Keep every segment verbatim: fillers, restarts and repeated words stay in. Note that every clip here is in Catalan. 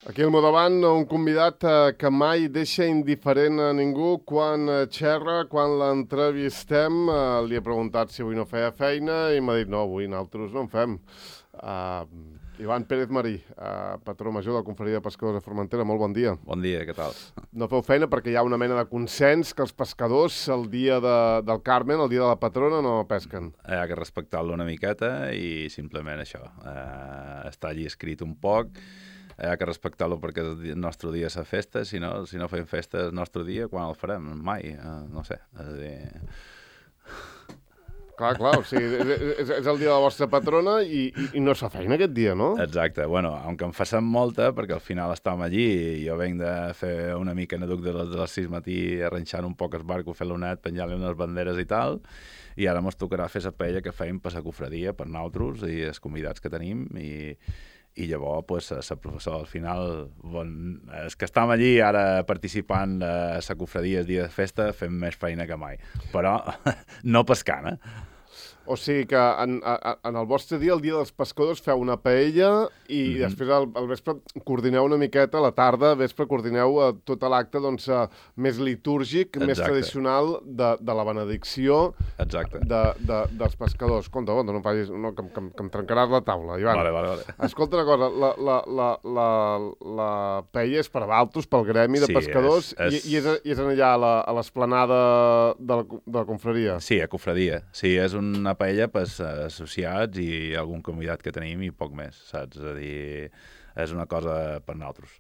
Aquí al meu davant un convidat eh, que mai deixa indiferent a ningú quan eh, xerra, quan l'entrevistem. Eh, li he preguntat si avui no feia feina i m'ha dit no, avui nosaltres no en fem. Uh, Ivan Pérez Marí, uh, patró major de la Confraria de Pescadors de Formentera, molt bon dia. Bon dia, què tal? No feu feina perquè hi ha una mena de consens que els pescadors el dia de, del Carmen, el dia de la patrona, no pesquen. Hi ha que respectar-lo una miqueta i simplement això, eh, està allí escrit un poc. Hi ha que respectar-lo perquè el nostre dia és la festa, si no, si no fem festa el nostre dia, quan el farem? Mai, eh, no sé. És a dir... Clar, clar, o sigui, és, és el dia de la vostra patrona i, i, i no es fa feina aquest dia, no? Exacte, bueno, aunque em facem molta, perquè al final estàvem allí i jo venc de fer una mica neduc de les, de les sis matí, arrenxant un poc el barco, fer-lo net, penjar-li unes banderes i tal, i ara mos tocarà fer la paella que fèiem per la cofradia, per nosaltres i els convidats que tenim, i, i llavors, pues, la professora, al final, bon, els que estem allí ara participant a la cofradia el dia de festa, fem més feina que mai, però no pescant, eh? O sigui que en, en el vostre dia, el dia dels pescadors, feu una paella i mm-hmm. després al, al vespre coordineu una miqueta, a la tarda, al vespre coordineu uh, tot l'acte doncs, uh, més litúrgic, Exacte. més tradicional de, de la benedicció Exacte. De, de, dels pescadors. Compte, compte, no facis, no, que, que, que em trencaràs la taula, Ivan. Vale, vale, vale. Escolta una cosa, la, la, la, la, la paella és per a Valtos, pel gremi de sí, pescadors, és, és... I, i, és, i és allà a l'esplanada de, la, de la confraria. Sí, a confraria. Sí, és una paella per associats i algun convidat que tenim i poc més, saps? És a dir, és una cosa per nosaltres.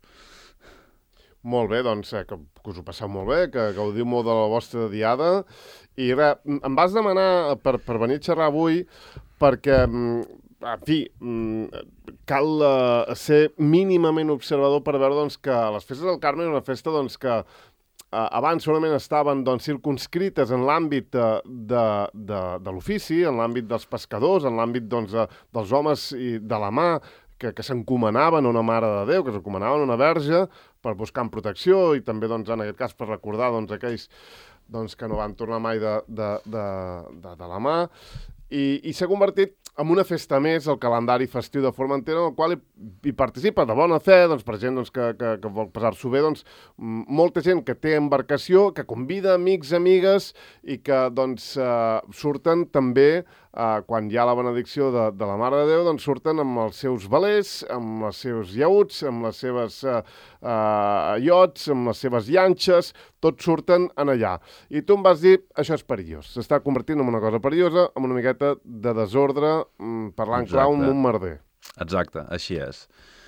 Molt bé, doncs, eh, que, que us ho passeu molt bé, que gaudiu molt de la vostra diada. I res, em vas demanar per, per venir a xerrar avui perquè, en fi, cal uh, ser mínimament observador per veure doncs, que les festes del Carme és una festa doncs, que Uh, abans segurament estaven doncs, circunscrites en l'àmbit de, de, de, de l'ofici, en l'àmbit dels pescadors, en l'àmbit doncs, de, dels homes i de la mà, que, que s'encomanaven a una Mare de Déu, que s'encomanaven a una verge per buscar protecció i també doncs, en aquest cas per recordar doncs, aquells doncs, que no van tornar mai de, de, de, de, de la mà. I, i s'ha convertit en una festa més el calendari festiu de Formentera, en el qual hi, hi participa de bona fe, doncs, per gent doncs, que, que, que vol passar-s'ho bé, doncs, molta gent que té embarcació, que convida amics, amigues, i que doncs, eh, surten també, eh, quan hi ha la benedicció de, de la Mare de Déu, doncs surten amb els seus velers, amb els seus llauts, amb les seves eh, eh, iots, amb les seves llanxes, tots surten en allà. I tu em vas dir, això és perillós, s'està convertint en una cosa perillosa, en una miqueta de desordre, parlant Exacte. Clau amb un merder. Exacte, així és.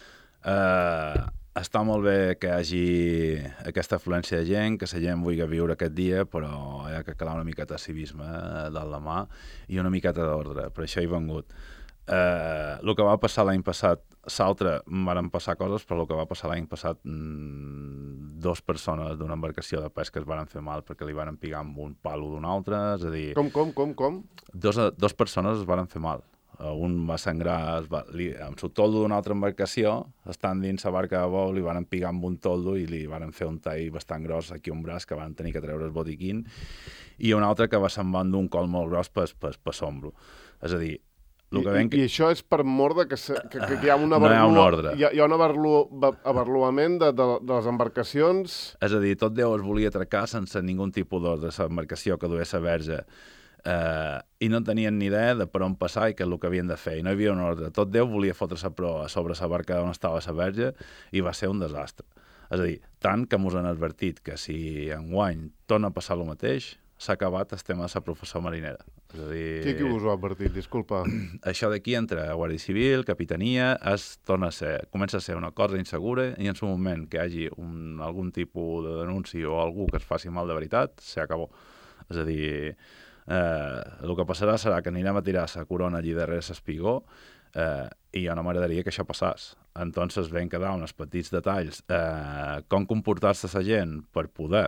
Uh, està molt bé que hi hagi aquesta afluència de gent, que la gent vulgui viure aquest dia, però hi ha que calar una miqueta de civisme eh, dalt la mà i una miqueta d'ordre, per això he vengut. Uh, el que va passar l'any passat, l'altre van passar coses, però el que va passar l'any passat, mmm, dos persones d'una embarcació de pesca es van fer mal perquè li van pigar amb un palo d'un altre, és a dir... Com, com, com, com? Dos, dos persones es van fer mal. Un va sangrar es va, li, amb el toldo d'una altra embarcació, estan dins la barca de bou, li van pigar amb un toldo i li van fer un tall bastant gros aquí un braç que van tenir que treure el botiquín, i un altre que va se'n van d'un col molt gros per, per, per sombro. És a dir, I, que... I això és per mort de que, se, que, que hi ha una no hi ha un ordre. Hi ha, hi ha un avarlu, avarluament de, de, de les embarcacions... És a dir, tot Déu es volia atracar sense ningú tipus d'ordre. L'embarcació que duia la verge eh, i no tenien ni idea de per on passar i què és el que havien de fer. I no hi havia un ordre. Tot Déu volia fotre la proa sobre la barca on estava la verge i va ser un desastre. És a dir, tant que mos han advertit que si enguany torna a passar el mateix, s'ha acabat el tema de la professora marinera. És a dir... Qui, qui us ho ha advertit? Disculpa. Això d'aquí, entre Guàrdia Civil, Capitania, es torna a ser, comença a ser una cosa insegura i en un moment que hi hagi un, algun tipus de denúncia o algú que es faci mal de veritat, s'acabó. És a dir, eh, el que passarà serà que anirem a tirar la corona allí darrere l'espigó eh, i jo no m'agradaria que això passàs. Entonces vam quedar uns petits detalls, eh, com comportar-se la gent per poder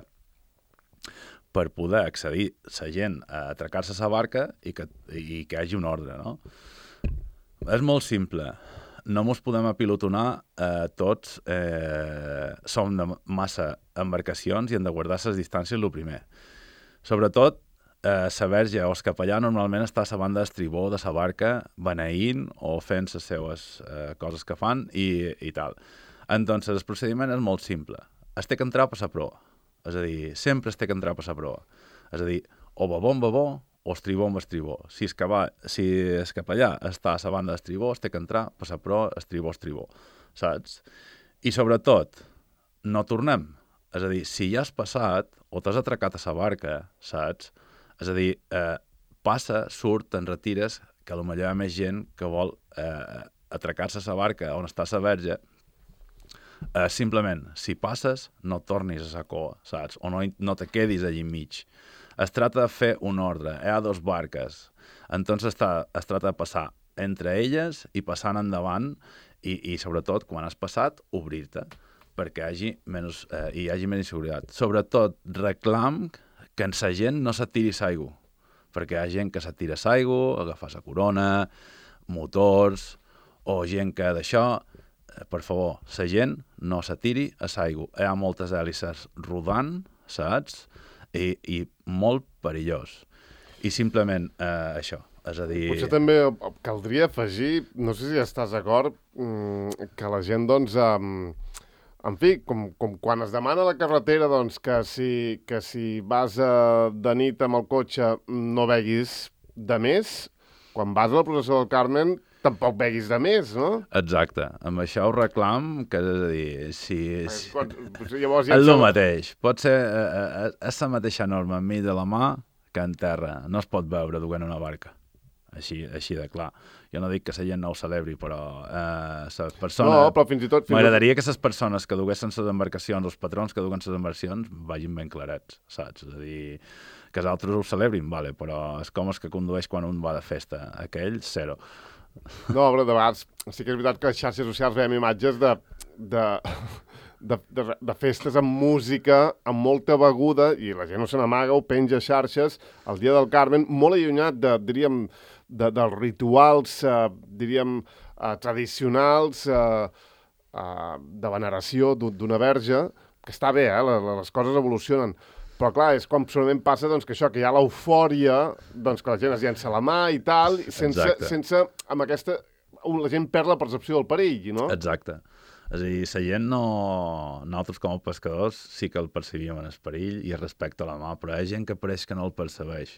per poder accedir la gent a atracar-se a la barca i que, i que hi hagi un ordre, no? És molt simple. No mos podem apilotonar eh, tots. Eh, som de massa embarcacions i hem de guardar les distàncies el primer. Sobretot, eh, la verge o el capellà normalment està a la banda d'estribó de la barca beneint o fent les seues eh, coses que fan i, i tal. Entonces, el procediment és molt simple. Es té que entrar a passar prova. És a dir, sempre es té que entrar a passar prova. És a dir, o babó en babó, o estribó amb estribó. Si és, va, si és cap allà està a la banda d'estribó, es té que entrar a passar prova, estribó, estribó. Saps? I sobretot, no tornem. És a dir, si ja has passat o t'has atracat a la barca, saps? És a dir, eh, passa, surt, te'n retires, que potser hi ha més gent que vol eh, atracar-se a la barca on està la verge. Uh, simplement, si passes, no tornis a la coa, saps? O no, no te quedis allí enmig. Es tracta de fer un ordre. Hi ha dos barques. Entonces està, es tracta de passar entre elles i passant endavant i, i sobretot, quan has passat, obrir-te perquè hi hagi, menys, eh, hi hagi més inseguretat. Sobretot, reclam que en la gent no s'atiri l'aigua, perquè hi ha gent que s'atira l'aigua, agafar la corona, motors, o gent que d'això... Per favor, la gent no s'atiri a l'aigua. Hi ha moltes hèlices rodant, saps? I, i molt perillós. I simplement eh, això, és a dir... Potser també caldria afegir, no sé si estàs d'acord, que la gent, doncs, eh, en fi, com, com quan es demana a la carretera, doncs, que si, que si vas eh, de nit amb el cotxe no beguis de més, quan vas a la processó del Carmen... tampoc beguis de més, no? Exacte. Amb això ho reclam, que és a dir, si... si... Quan, llavors ja és el mateix. Pot ser eh, és la mateixa norma enmig de la mà que en terra. No es pot veure duent una barca. Així, així de clar. Jo no dic que la gent no ho celebri, però eh, les persones... No, però fins i tot... M'agradaria que les persones que duguessin les embarcacions, els patrons que duguen les embarcacions, vagin ben clarets, saps? És a dir, que els altres ho celebrin, vale, però és com els que condueix quan un va de festa. Aquell, zero. No, però de vegades sí que és veritat que a les xarxes socials veiem imatges de, de, de, de, de festes amb música, amb molta beguda, i la gent no se n'amaga, ho penja a xarxes, el dia del Carmen, molt allunyat de, diríem, de, dels rituals, eh, diríem, eh, tradicionals, eh, eh, de veneració d'una verge, que està bé, eh, les coses evolucionen. Però, clar, és com solament passa doncs, que això, que hi ha l'eufòria, doncs, que la gent es llença la mà i tal, sense, sense amb aquesta... La gent perd la percepció del perill, no? Exacte. És a dir, la gent no... Nosaltres, com a pescadors, sí que el percebíem en el perill i es respecta la mà, però hi ha gent que pareix que no el percebeix.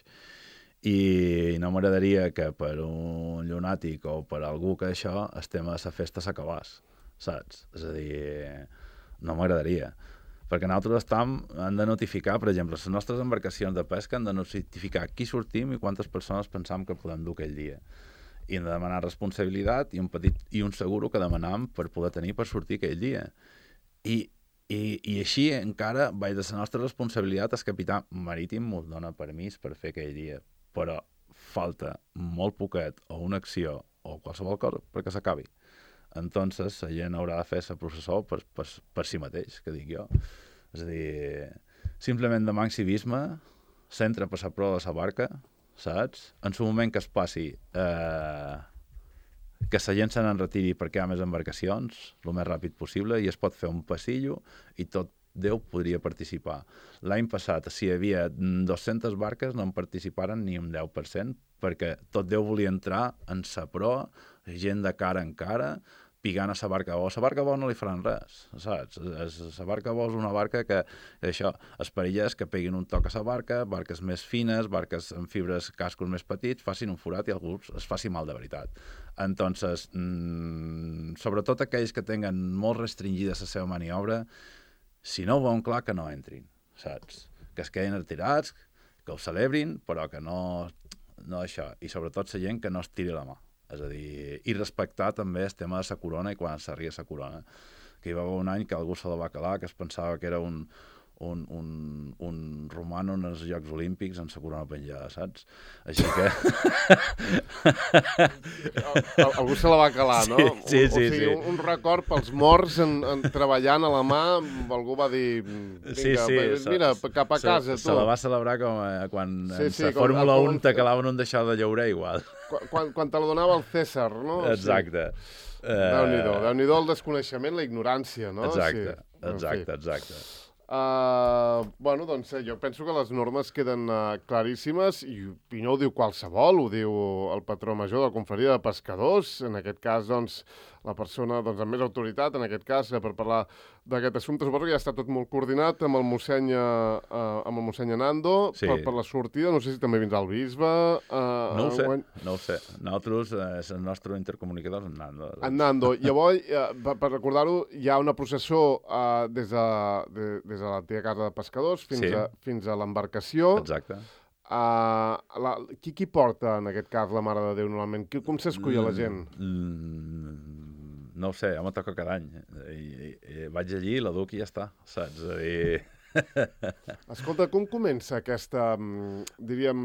I no m'agradaria que per un llunàtic o per algú que això, el tema de la festa s'acabés, saps? És a dir, no m'agradaria. Perquè nosaltres estem, hem de notificar, per exemple, les nostres embarcacions de pesca han de notificar qui sortim i quantes persones pensam que podem dur aquell dia. I hem de demanar responsabilitat i un petit i un seguro que demanam per poder tenir per sortir aquell dia. I, i, i així encara, vaig de la nostra responsabilitat, el capità marítim ens dona permís per fer aquell dia. Però falta molt poquet o una acció o qualsevol cosa perquè s'acabi. Entonces, la gent haurà de fer la processó per, per, per si mateix, que dic jo. És a dir, simplement demà civisme, s'entra per la prova de la barca, saps? En el moment que es passi, eh, que la gent se n'enretiri perquè hi ha més embarcacions, el més ràpid possible, i es pot fer un passillo i tot Déu podria participar. L'any passat, si hi havia dues-centes barques, no en participaren ni un deu per cent, perquè tot Déu volia entrar en sa proa, gent de cara en cara, pigant a la barca bo. A la barca bo no li faran res, saps? La barca bo és una barca que, això, es perillés que peguin un toc a la barca, barques més fines, barques amb fibres, cascos més petits, facin un forat i algú es faci mal de veritat. Entonces, mmm, sobretot aquells que tenen molt restringida la seva maniobra, si no ho veuen clar, que no entrin, saps? Que es quedin retirats, que ho celebrin, però que no, no això. I sobretot la gent que no es tiri la mà. És a dir, i respectar també el tema de la corona i quan s'arria la corona. Que hi va haver un any que algú se la va calar, que es pensava que era un, un, un, un romano en els Jocs Olímpics amb la corona penjada, saps? Així que... Algú se la va calar, no? Sí, sí, o, o sigui, sí. Un, un record pels morts en, en treballant a la mà, algú va dir, vinga, sí, sí, mira, cap a casa, se, tu. Se la va celebrar com eh, quan sí, en sí, la Fórmula com, un te calaven un d'això de llaurer igual. Quan, quan te la donava el César, no? Exacte. Sí. Uh... Déu-n'hi-do, Déu-n'hi-do el desconeixement, la ignorància, no? Exacte, sí. exacte, exacte. Uh, bueno, doncs eh, jo penso que les normes queden uh, claríssimes i, i no ho diu qualsevol, ho diu el patró major de la confraria de pescadors, en aquest cas, doncs, la persona doncs, amb més autoritat, en aquest cas, eh, per parlar d'aquest assumpte. Suposo que ja està tot molt coordinat amb el mossèn, uh, amb el mossèn Nando Sí. per, per la sortida. No sé si també vindrà el bisbe. Uh, No ho sé, enguany. no ho sé. Nosaltres, eh, és el nostre intercomunicador, en Nando. En Nando. Llavors, eh, per, per recordar-ho, hi ha una processó uh, des de, de, des de l'antiga casa de pescadors fins Sí. a, fins a l'embarcació. Exacte. Uh, la, qui, qui porta, en aquest cas, la Mare de Déu, normalment? Qui, com s'escull la gent? Mm, no ho sé, ja me toca cada any. I, i, i vaig allí, la duc i ja està, saps? És a dir... Escolta, com comença aquesta, mm, diríem,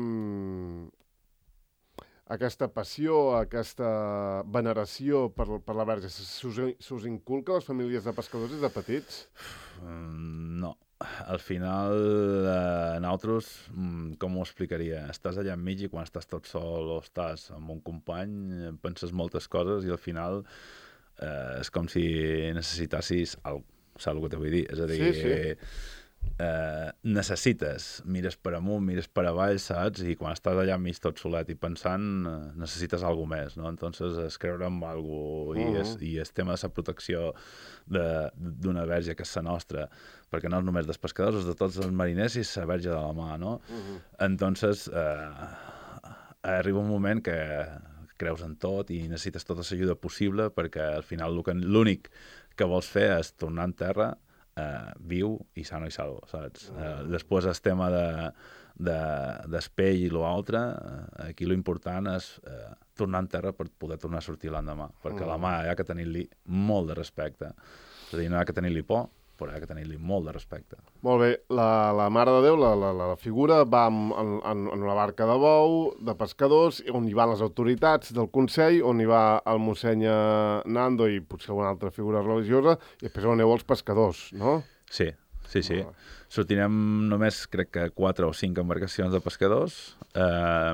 aquesta passió, aquesta veneració per, per la Verge? Se us, se us inculca a les famílies de pescadors des de petits? Mm, no. Al final, eh, nosaltres, mm, com ho explicaria? Estàs allà enmig i quan estàs tot sol o estàs amb un company, eh, penses moltes coses i al final eh, és com si necessitassis alguna cosa. Saps el que te vull dir? És a dir, Sí, sí. eh, necessites, mires per amunt, mires per avall, saps? I quan estàs allà enmig tot solet i pensant, eh, necessites alguna més, no? Entonces, es creure en alguna cosa i, Mhm. és, i el tema de la protecció de- d'una verge que és la nostra, perquè no és només dels pescadors, és de tots els mariners i la verge de la mà, no? Mhm. Entonces, eh, arriba un moment que creus en tot i necessites tota l'ajuda possible perquè al final el que- l'únic que vols fer és tornar en terra eh, viu i sano i salvo, saps? Eh, després el tema de, de, d'espell i l'altre, eh, aquí l'important és eh, tornar en terra per poder tornar a sortir l'endemà, perquè a la mà hi ha que tenir-li molt de respecte. És a dir, no hi ha que tenir-li por, però hi ha que tenir-li molt de respecte. Molt bé, la, la Mare de Déu, la, la, la figura, va en, en, en una barca de bou, de pescadors, on hi van les autoritats del Consell, on hi va el mossèn Nando i potser alguna altra figura religiosa, i després on aneu els pescadors, no? Sí, sí, sí. Ah. Sortirem només, crec que, quatre o cinc embarcacions de pescadors, eh,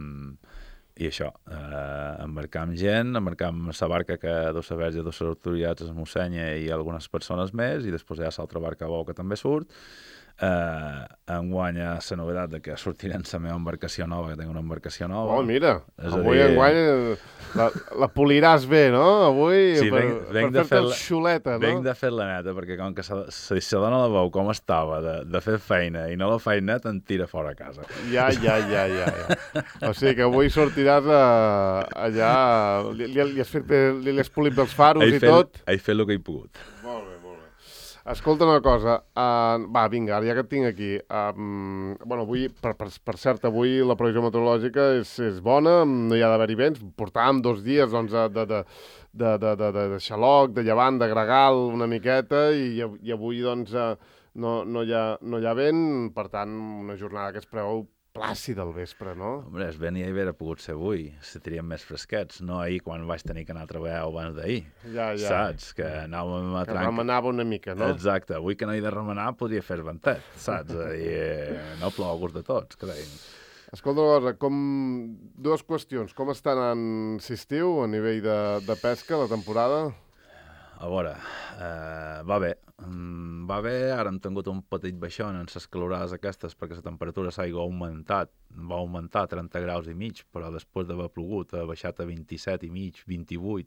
i això, eh, embarcam gent, embarcam la barca que du la verge, du les autoritats, es mossenya i algunes persones més, i després hi ha l'altra barca bou que també surt. Eh, enguany hi ha la novetat de que sortirem la meva embarcació nova, que tinc una embarcació nova. Oh, mira, És a avui dir- enguany eh, la, la poliràs bé, no? Avui, Sí, per, venc- venc per de fer-te el fer-la- xuleta, no? Venc de fer la neta, perquè com que se, se, se dona la veu com estava, de, de fer feina i no la faig net, em tira fora a casa. Ja, ja, ja, ja, ja. O sigui que avui sortiràs a, allà, li, li, li has fet, li, li has polit els faros He i fet, tot. he fet el que he pogut. Molt bé, molt bé. Escolta una cosa, uh, va, vinga, ara ja que et tinc aquí, um, bueno, avui, per, per, per cert, avui la previsió meteorològica és, és bona, no hi ha d'haver-hi vents, portàvem dos dies, doncs, de, de, de, de, de, de, de, de xaloc, de llevant, de gregal, una miqueta, i, i avui, doncs, uh, no, no, hi ha, no hi ha vent, per tant, una jornada que es preveu plàcida al vespre, no? Hombre, el vent ja hi hauria pogut ser avui, se tirien més fresquets, no ahir quan vaig tenir que anar a treballar abans d'ahir, Ja, ja. saps? Que anàvem a Que trancar. remenava una mica, no? Exacte, avui que no he de remenar podria fer ventet, saps? I eh, no plou a gust de tots, carai. Escolta una cosa, com... dues qüestions. Com està anant l'estiu a nivell de, de pesca, la temporada? A veure, eh, va bé. Mm, va bé, ara hem tingut un petit baixón en les calorades aquestes perquè la temperatura s'aigua ha augmentat, va augmentar a trenta graus i mig, però després d'haver plogut ha baixat a vint-i-set i mig, vint-i-vuit,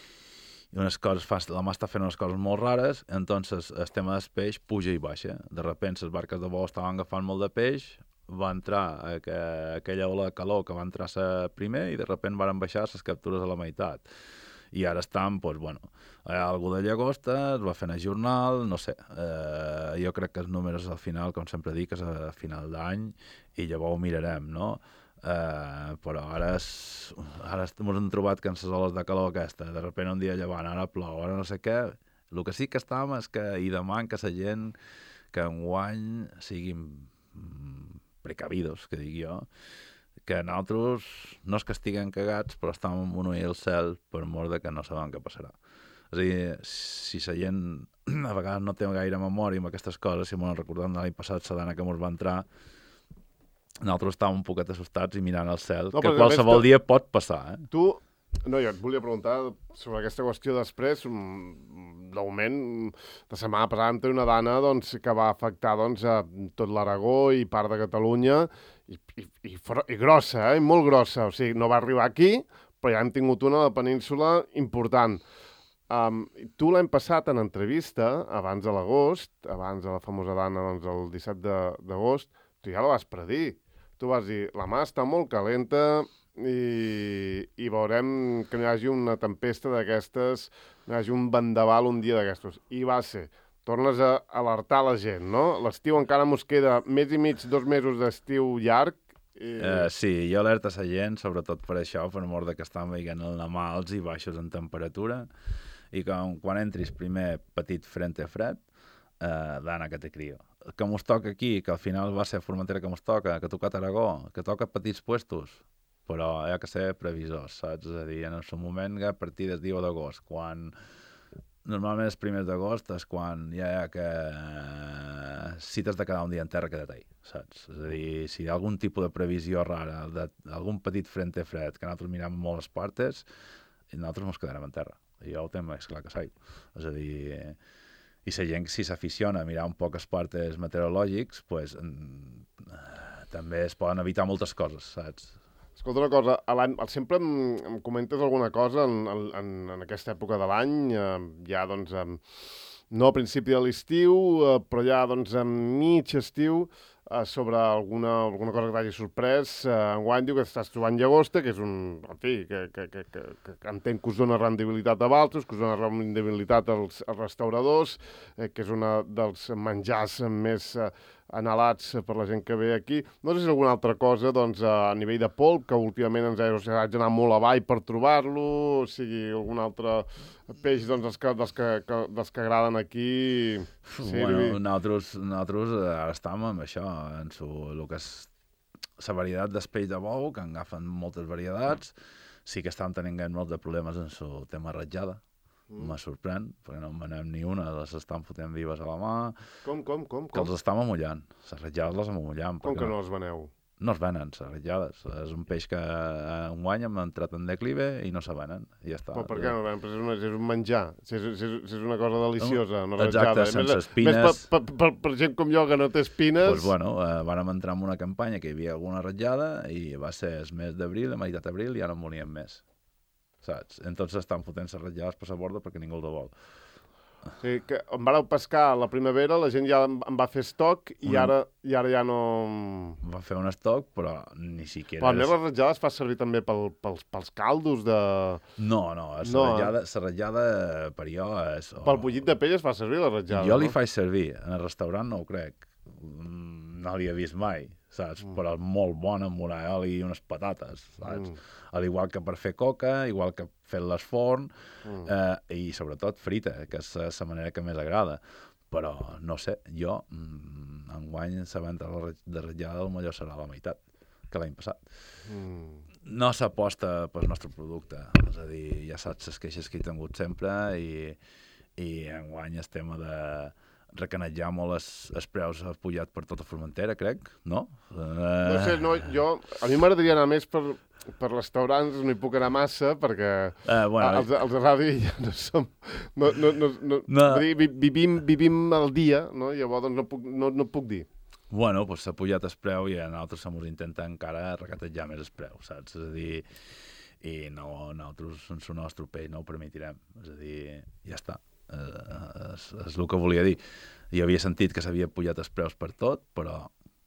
i unes coses, fa, la mà està fent unes coses molt rares, entonces el tema del peix puja i baixa. De repente les barques de bou estaven agafant molt de peix, va entrar aqu aquella ola de calor que va entrar a primer i de repente van baixar les captures a la meitat. I ara estan, doncs, bueno, hi ha alguna de llagosta, es va fent el jornal, no sé, eh, jo crec que els números al final, com sempre dic, és a final d'any i llavors ho mirarem, no? Eh, però ara, és, ara ens hem trobat que en les oles de calor aquesta, de sobte un dia llevant, ara plou, ara no sé què, el que sí que estàvem és que hi demano que la gent que enguany siguin mm, precavidos, que dic jo, que nosaltres no és que estiguem cagats, però estem amb un ull al cel per mort de que no sabem què passarà. És a dir, si la gent a vegades no té gaire memòria amb aquestes coses, si m'ho recordem de l'any passat, la dana que ens va entrar, nosaltres estàvem un poquet assustats i mirant al cel, No, que però a més qualsevol tu- dia pot passar, eh? Tu, No, jo et volia preguntar sobre aquesta qüestió després, l'augment de setmana passada vam tenir una dana doncs, que va afectar doncs, a tot l'Aragó i part de Catalunya, i, i, i, for, i grossa, eh? I molt grossa. O sigui, no va arribar aquí, però ja hem tingut una a la península important. Um, tu l'any passat en entrevista, abans de l'agost, abans de la famosa dana doncs, el disset d'agost, tu ja la vas predir. Tu vas dir, la mà està molt calenta, i, i veurem que no hi hagi una tempesta d'aquestes, no hi hagi un vendaval un dia d'aquestos. I va ser. Tornes a alertar la gent, no? L'estiu encara mos queda mes i mig, dos mesos d'estiu llarg. I... Uh, sí, jo alerta la gent, sobretot per això, per mort de que estan veient el demà alts i baixos en temperatura, i que quan entris primer petit frente fred, uh, dana que te crio. Que mos toca aquí, que al final va ser Formentera que mos toca, que toca Aragó, que toca petits puestos, però hi ha que ser previsors, saps? És a dir, en el seu moment, a partir del dia d'agost, quan normalment els primers d'agost és quan ja hi ha que... si t'has de quedar un dia en terra, queda't ahí, saps? És a dir, si hi ha algun tipus de previsió rara, d'algun petit frente fred, que nosaltres mirem molt les partes, i nosaltres ens quedarem en terra. I jo ho tenc més clar que sai. És a dir, i la gent, si s'aficiona a mirar un poc els partes meteorològics, pues, també es poden evitar moltes coses, saps? Escolta una cosa, sempre em, em comentes alguna cosa en, en, en aquesta època de l'any, eh, ja doncs, eh, no a principi de l'estiu, eh, però ja doncs a mig estiu, eh, sobre alguna, alguna cosa que t'hagi sorprès. Eh, enguany diu que estàs trobant llagosta, que és un, en fi, que, que, que, que, que entenc que us dona rendibilitat a valtros, que us dona rendibilitat als, als restauradors, eh, que és una dels menjars més... Eh, anhelats per la gent que ve aquí. No sé si alguna altra cosa, doncs, a nivell de polp, que últimament ens haig d'anar molt avall per trobar-lo, o sigui, algun altre peix, doncs, dels que, dels que, que, dels que agraden aquí. Sí, bueno, nosaltres, nosaltres ara estem amb això, en su, el que és la varietat d'espeix de bou, que agafen moltes varietats, sí que estan tenint molts de problemes en el tema ratjada. Mm. Me sorprèn, perquè no en venem ni una, les estan fotent vives a la mà. Com, com, com? Que els estan amullant. Les ratjades les amullant. Com que no els veneu? No es venen, les ratjades. És un peix que un any hem entrat en declive i no se venen. I ja està. Però per què no venen? Però és, una, és un menjar, si és, si és, si és una cosa deliciosa, una ratjada. Exacte, sense més, espines. Més per, per, per, per gent com jo que no té espines... Doncs, bueno, eh, vàrem entrar en una campanya que hi havia alguna ratjada i va ser el mes d'abril, a meitat d'abril, i ara en volíem més. Saps? Entonces estan fotent les ratllades per la borda perquè ningú el vol. O sigui, que em vareu pescar a la primavera, la gent ja em va fer estoc i, una... ara, i ara ja no... Va fer un estoc, però ni siquiera... Però a més les ratllades fa servir també pel, pels, pels caldos de... No, no, la no. ratllada, la ratllada per jo és... Oh... Pel bullit de pell es fa servir la ratllada, Jo li no? faig servir, en el restaurant no ho crec. No l'hi he vist mai, saps? Mm. Però és molt bona amb una oli i unes patates, saps? Mm. Al igual que per fer coca, igual que fer-les forn, mm. eh, i sobretot frita, que és la manera que més agrada. Però, no sé, jo, mm, enguany, la venda de ratllada potser serà la meitat que l'any passat. Mm. No s'aposta pel nostre producte, és a dir, ja saps les queixes que he tingut sempre i, i enguany el tema de recanetjar molt els, els preus pujat per tota Formentera, crec, no? Uh... No sé, no, jo... A mi m'agradaria anar més per, per restaurants, no hi puc anar massa, perquè uh, bueno, els, els de ràdio ja no som... No, no, no, no, no. Dir, vivim, vivim el dia, no? Llavors doncs, no, puc, no, no puc dir. Bueno, doncs s'ha pujat el preu i a nosaltres se mos intenta encara recatejar més el preu, saps? És a dir, i no, nosaltres, en el nostre peix, no ho permetirem. És a dir, ja està. Uh, és, és el que volia dir. Jo havia sentit que s'havia pujat els preus per tot, però...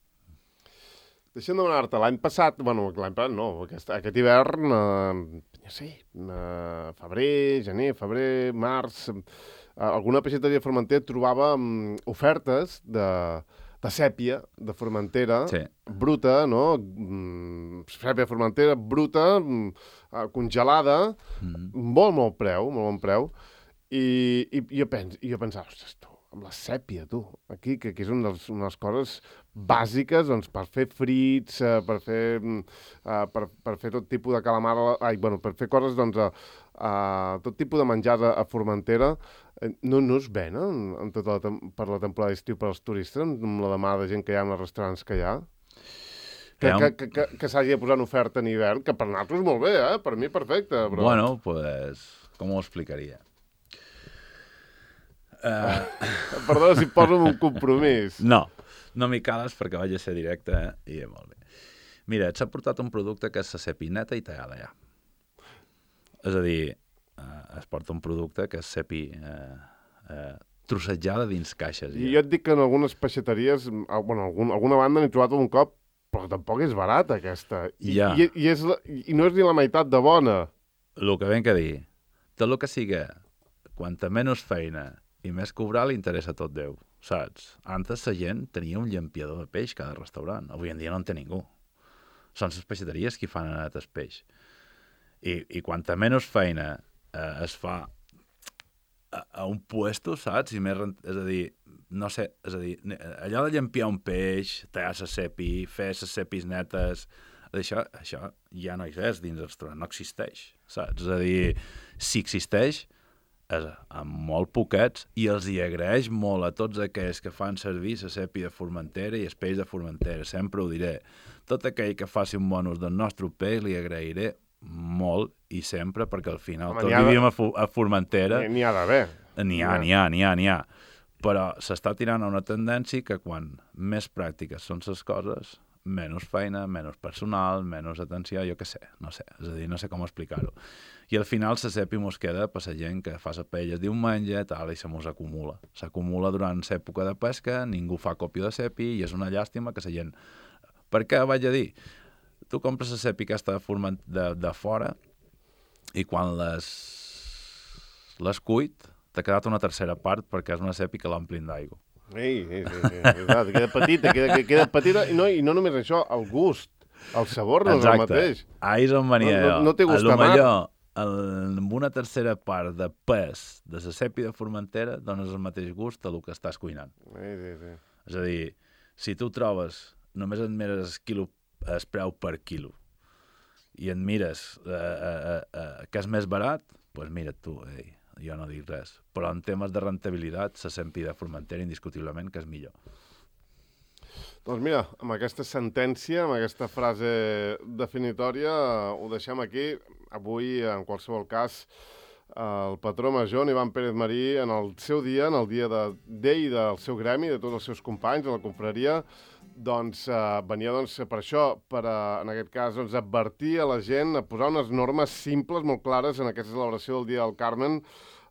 Deixa'm demanar-te, l'any passat, bueno, l'any passat no, aquest, aquest hivern, eh, ja sé, eh, febrer, gener, febrer, març, eh, alguna peixateria de Formentera trobava um, ofertes de, de sèpia de Formentera, sí. Bruta, no? Mm, sèpia de Formentera, bruta, mm, congelada, mm-hmm. molt, molt preu, molt bon preu. I, i, i jo, pens, i jo pensava, ostres, tu, amb la sèpia, tu, aquí, que, que és una de, les, una de les coses bàsiques doncs, per fer frits, eh, per, fer, eh, per, per fer tot tipus de calamar, ai, bueno, per fer coses, doncs, a, a, tot tipus de menjars a, a Formentera, eh, no, no es venen en tota la, per la temporada d'estiu per als turistes, amb la demanda de gent que hi ha en els restaurants que hi ha? que, un... que, que, que, que s'hagi de posar en oferta en hivern, que per nosaltres molt bé, eh? Per mi perfecte. Però... Bueno, pues, com ho explicaria? Uh... Perdona si poso un compromís. No, no m'hi cales perquè vaig a ser directe eh? I molt bé. Mira, s'ha portat un producte que és la cepi neta i tallada ja. És a dir, eh, es porta un producte que és cepi eh, eh, trossejada dins caixes. I jo et dic que en algunes peixateries, bueno, algun, alguna banda n'he trobat un cop, però tampoc és barata aquesta. I, ja. i, i, és la, I no és ni la meitat de bona. El que venc a dir, tot el que siga, quanta menys feina i més cobrar li interessa tot Déu, saps? Antes la gent tenia un llampiador de peix cada restaurant, avui en dia no en té ningú. Són les peixateries qui fan anat el peix. I, i quanta menys feina eh, es fa a, a un puesto, saps? I més, rent... és a dir, no sé, és a dir, allò de llampiar un peix, tallar la cepi, fer les cepis netes, això, això ja no hi és dins el restaurant, no existeix, saps? És a dir, si existeix, és amb molt poquets, i els hi agraeix molt a tots aquells que fan servir la cepi de Formentera i el peix de Formentera, sempre ho diré. Tot aquell que faci un bon ús del nostre peix li agrairé molt i sempre, perquè al final Home, tots ha vivim de... a, Fu a Formentera. N'hi ha d'haver. N'hi ha, n'hi ha, n'hi ha, n'hi ha. Però s'està tirant a una tendència que quan més pràctiques són les coses, menys feina, menys personal, menys atenció, jo què sé, no sé, és a dir, no sé com explicar-ho. I al final la cepi mos queda per la gent que fa la paella diumenge, tal, i se mos acumula. S'acumula durant l'època de pesca, ningú fa còpia de cepi, i és una llàstima que la gent... Per què vaig a dir? Tu compres la cepi aquesta de, de, de fora i quan les, les cuit t'ha quedat una tercera part perquè és una cepi que l'omplin d'aigua. Sí, sí, sí, sí. Exacte, queda petita, queda, queda petita, i no, i no només això, el gust, el sabor no Exacte. És el mateix. Ahí és on venia no, no, no té jo. gust A lo amarg. millor, amb una tercera part de pes de la cepi de Formentera dones el mateix gust a el que estàs cuinant. Sí, sí, sí. És a dir, si tu trobes, només et mires el, quilo, el preu per quilo i et mires eh, eh, eh, que és més barat, doncs pues mira't tu, ei, jo no dic res. Però en temes de rentabilitat, la cepi de Formentera indiscutiblement que és millor. Doncs mira, amb aquesta sentència, amb aquesta frase definitòria, ho deixem aquí. Avui, en qualsevol cas, el patró major, en Ivan Pérez Marí, en el seu dia, en el dia de d'ell i del seu gremi, de tots els seus companys, de la confraria, doncs eh, venia doncs, per això, per, eh, en aquest cas, doncs, advertir a la gent, a posar unes normes simples, molt clares, en aquesta celebració del Dia del Carmen.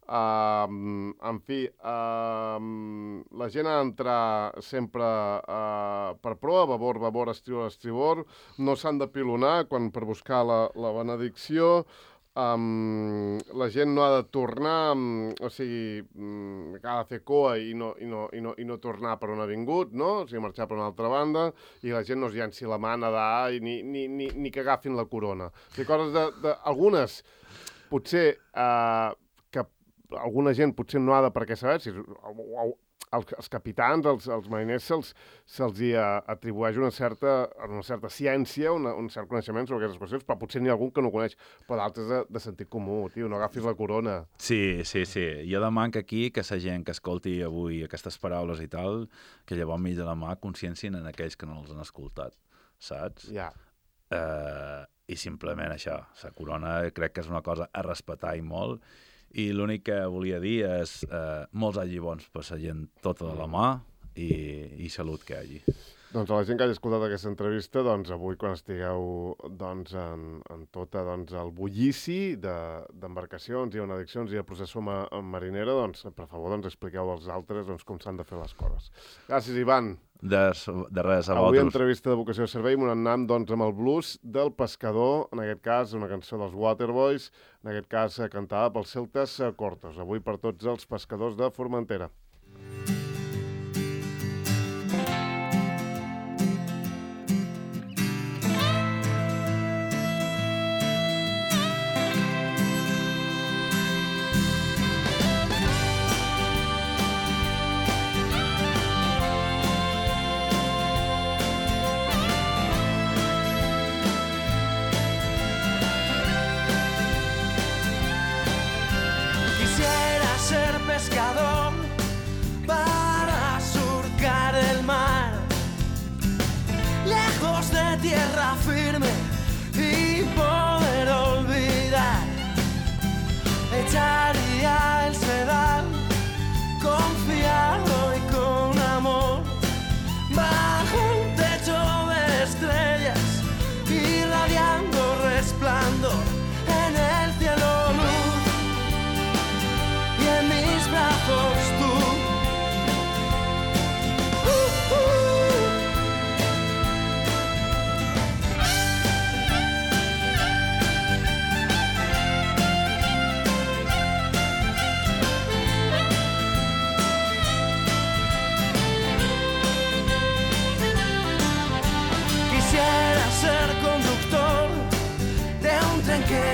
Uh, en fi, uh, la gent ha d'entrar sempre uh, per proa, babor, babor, estribor, estribor, no s'han de pilonar quan per buscar la, la benedicció. Um, la gent no ha de tornar, um, o sigui, um, ha de fer coa i no, i, no, i, no, i no tornar per on ha vingut, no? O sigui, marxar per una altra banda, i la gent no es llenci la mà a nedar i ni, ni, ni, ni que agafin la corona. O sigui, coses de... de algunes, potser... Uh, alguna gent potser no ha de per què saber, si els, els capitans, els, els mariners, se'ls se hi atribueix una certa, una certa ciència, una, un cert coneixement sobre aquestes qüestions, però potser n'hi ha algun que no coneix, però d'altres de, de sentit comú, tio, no agafis la corona. Sí, sí, sí. Jo demanc aquí que la gent que escolti avui aquestes paraules i tal, que llavors mig de la mà consciencien en aquells que no els han escoltat, saps? Ja. Uh, I simplement això, la corona crec que és una cosa a respectar i molt. I l'únic que volia dir és eh, molts hagi bons per la gent tota de la mà i, i salut que hagi. Doncs a la gent que hagi escoltat aquesta entrevista, doncs avui quan estigueu doncs, en, en tota doncs, el bullici d'embarcacions de, i benediccions i de processó ma, marinera, doncs per favor doncs, expliqueu als altres doncs, com s'han de fer les coses. Gràcies, Ivan. De, de res, a Avui vosaltres. entrevista de vocació de servei, un anam doncs, amb el blues del pescador, en aquest cas una cançó dels Waterboys, en aquest cas cantada pels celtes cortos, avui per tots els pescadors de Formentera.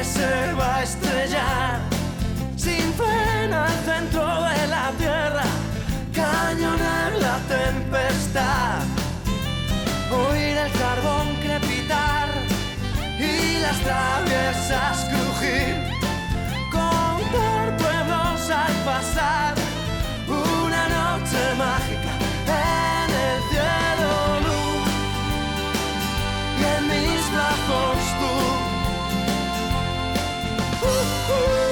que se va a estrellar sin freno al centro de la tierra, cañonar la tempestad, oír el carbón crepitar y las traviesas crujir, contar pueblos al pasar, una noche mágica en el cielo luz y en mis brazos tú. Uh, uh.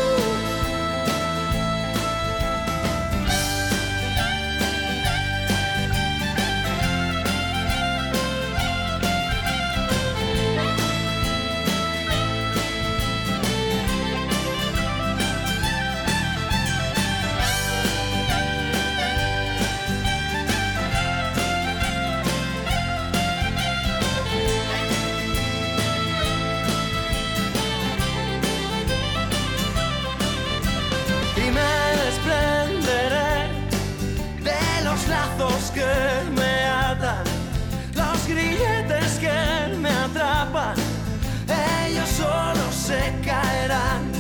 Que me atan, los grilletes que me atrapan, ellos solo se caerán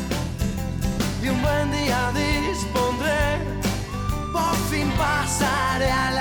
y un buen día dispondré, por fin pasaré a la